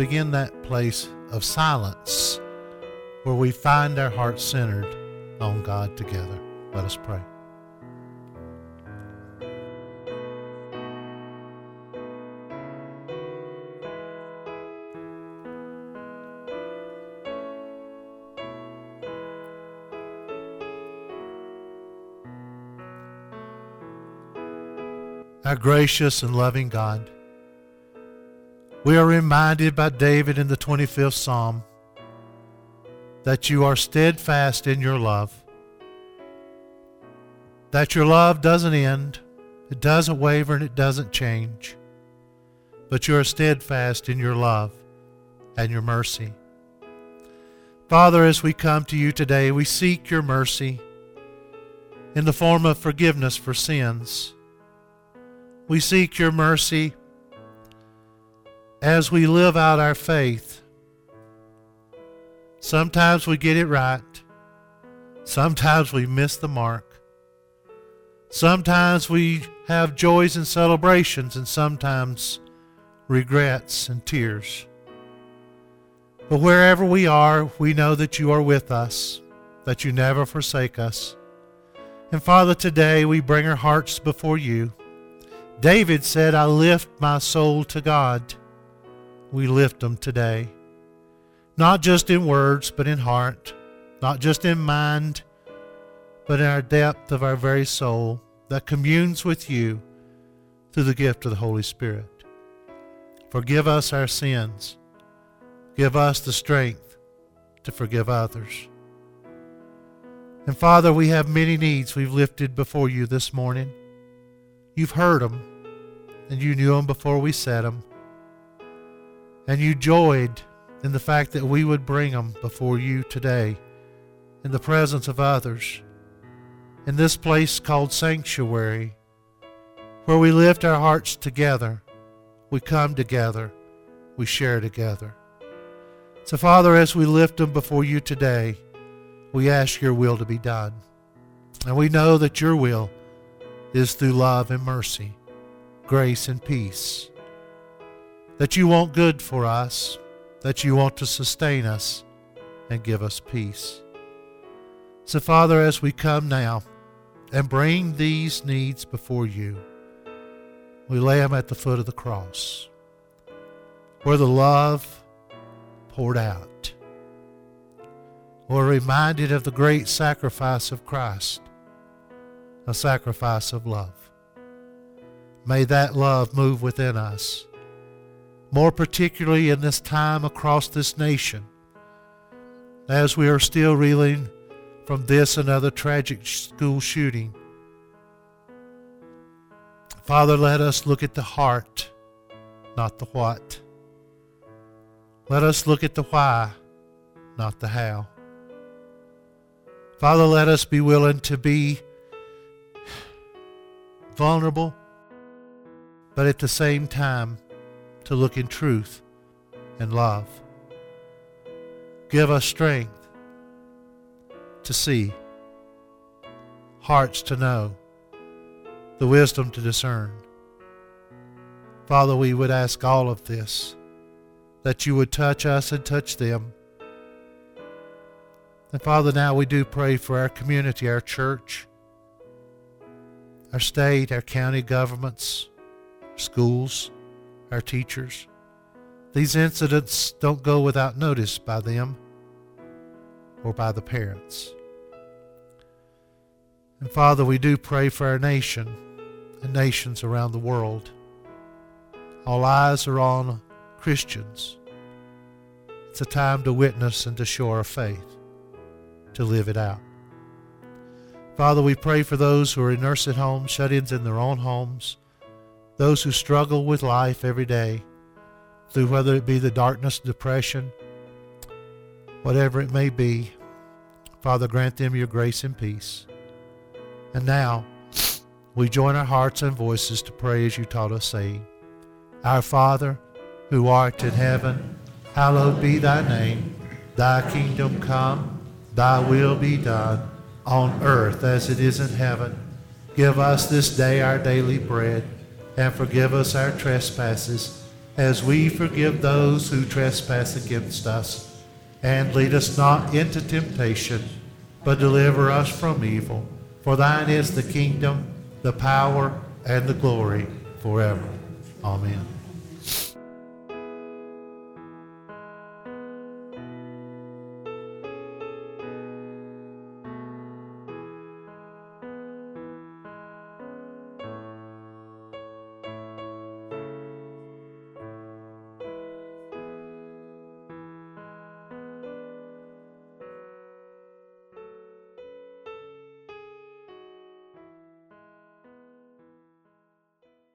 begin that place of silence where we find our hearts centered on God together. Let us pray. Our gracious and loving God, we are reminded by David in the 25th Psalm that you are steadfast in your love, that your love doesn't end, it doesn't waver, and it doesn't change, but you are steadfast in your love and your mercy. Father, as we come to you today, we seek your mercy in the form of forgiveness for sins. We seek your mercy as we live out our faith. Sometimes we get it right. Sometimes we miss the mark. Sometimes we have joys and celebrations, and sometimes regrets and tears. But wherever we are, we know that you are with us, that you never forsake us. And Father, today we bring our hearts before you. David said, I lift my soul to God. We lift them today. Not just in words, but in heart. Not just in mind, but in our depth of our very soul that communes with you through the gift of the Holy Spirit. Forgive us our sins. Give us the strength to forgive others. And Father, we have many needs we've lifted before you this morning. You've heard them, and you knew them before we said them. And you joyed in the fact that we would bring them before you today in the presence of others, in this place called sanctuary, where we lift our hearts together, we come together, we share together. So Father, as we lift them before you today, we ask your will to be done. And we know that your will is through love and mercy, grace and peace, that you want good for us, that you want to sustain us and give us peace. So Father, as we come now and bring these needs before you, we lay them at the foot of the cross, where the love poured out. We're reminded of the great sacrifice of Christ, a sacrifice of love. May that love move within us, more particularly in this time across this nation, as we are still reeling from this and other tragic school shooting. Father, let us look at the heart, not the what. Let us look at the why, not the how. Father, let us be willing to be vulnerable, but at the same time to look in truth and love. Give us strength to see, hearts to know, the wisdom to discern. Father, we would ask all of this, that you would touch us and touch them. And Father, now we do pray for our community, our church, our state, our county governments, schools, our teachers. These incidents don't go without notice by them or by the parents. And Father, we do pray for our nation and nations around the world. All eyes are on Christians. It's a time to witness and to show our faith, to live it out. Father, we pray for those who are in nursing homes, shut-ins in their own homes, those who struggle with life every day, through whether it be the darkness, depression, whatever it may be. Father, grant them your grace and peace. And now, we join our hearts and voices to pray as you taught us, saying, Our Father, who art in heaven, hallowed be thy name. Thy kingdom come, thy will be done, on earth as it is in heaven. Give us this day our daily bread, and forgive us our trespasses, as we forgive those who trespass against us. And lead us not into temptation, but deliver us from evil. For thine is the kingdom, the power, and the glory forever. Amen.